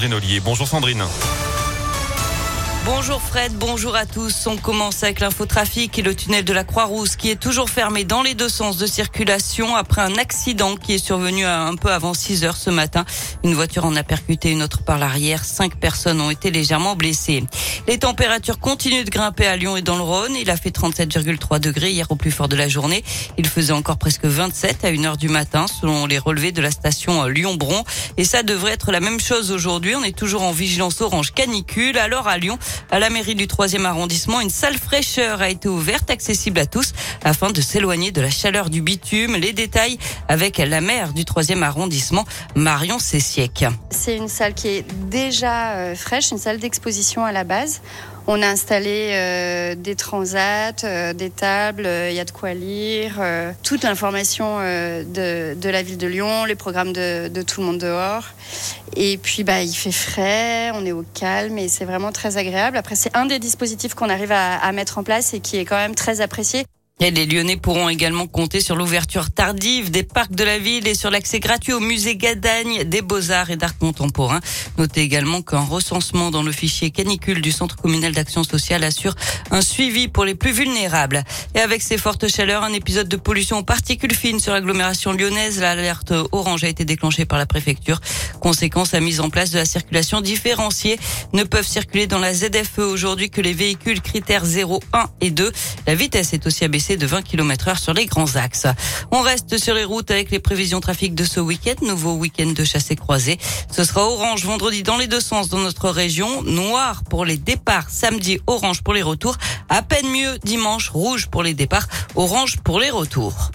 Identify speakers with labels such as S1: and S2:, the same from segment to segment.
S1: Sandrine Ollier. Bonjour Sandrine.
S2: Bonjour Fred, bonjour à tous. On commence avec l'infotrafic et le tunnel de la Croix-Rousse qui est toujours fermé dans les deux sens de circulation après un accident qui est survenu un peu avant 6 heures ce matin. Une voiture en a percuté une autre par l'arrière. 5 personnes ont été légèrement blessées. Les températures continuent de grimper à Lyon et dans le Rhône. Il a fait 37,3 degrés hier au plus fort de la journée. Il faisait encore presque 27 à 1h du matin selon les relevés de la station Lyon-Bron. Et ça devrait être la même chose aujourd'hui. On est toujours en vigilance orange canicule. Alors à Lyon, à la mairie du 3e arrondissement, une salle fraîcheur a été ouverte, accessible à tous, afin de s'éloigner de la chaleur du bitume. Les détails avec la maire du 3e arrondissement, Marion Cessiec.
S3: C'est une salle qui est déjà fraîche, une salle d'exposition à la base. On a installé des transats, des tables, il y a de quoi lire, toute l'information de la ville de Lyon, les programmes de Tout le monde dehors. Et puis il fait frais, on est au calme et c'est vraiment très agréable. Après, c'est un des dispositifs qu'on arrive à mettre en place et qui est quand même très apprécié.
S2: Et les Lyonnais pourront également compter sur l'ouverture tardive des parcs de la ville et sur l'accès gratuit au musée Gadagne, des Beaux-Arts et d'Art contemporain. Notez également qu'un recensement dans le fichier canicule du Centre communal d'action sociale assure un suivi pour les plus vulnérables. Et avec ces fortes chaleurs, un épisode de pollution aux particules fines sur l'agglomération lyonnaise. L'alerte orange a été déclenchée par la préfecture. Conséquence, la mise en place de la circulation différenciée. Ne peuvent circuler dans la ZFE aujourd'hui que les véhicules critères 0, 1 et 2. La vitesse est aussi abaissée de 20 km/h sur les grands axes. On reste sur les routes avec les prévisions trafic de ce week-end. Nouveau week-end de chassé-croisé. Ce sera orange vendredi dans les deux sens dans notre région. Noir pour les départs. Samedi, orange pour les retours. À peine mieux dimanche, rouge pour les départs. Orange pour les retours.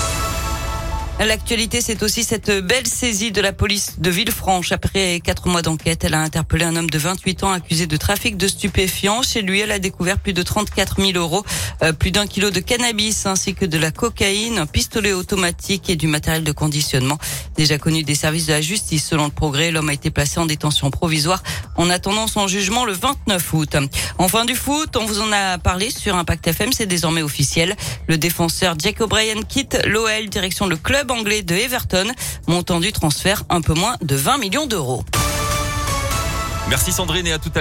S2: L'actualité, c'est aussi cette belle saisie de la police de Villefranche. Après 4 mois d'enquête, elle a interpellé un homme de 28 ans accusé de trafic de stupéfiants. Chez lui, elle a découvert plus de 34 000 euros, plus d'1 kilo de cannabis ainsi que de la cocaïne, un pistolet automatique et du matériel de conditionnement. Déjà connu des services de la justice, selon le Progrès, l'homme a été placé en détention provisoire en attendant son jugement le 29 août. Enfin du foot, on vous en a parlé sur Impact FM, c'est désormais officiel. Le défenseur Jack O'Brien quitte l'OL, direction le club anglais de Everton, montant du transfert un peu moins de 20 millions d'euros.
S1: Merci Sandrine et à tout à l'heure.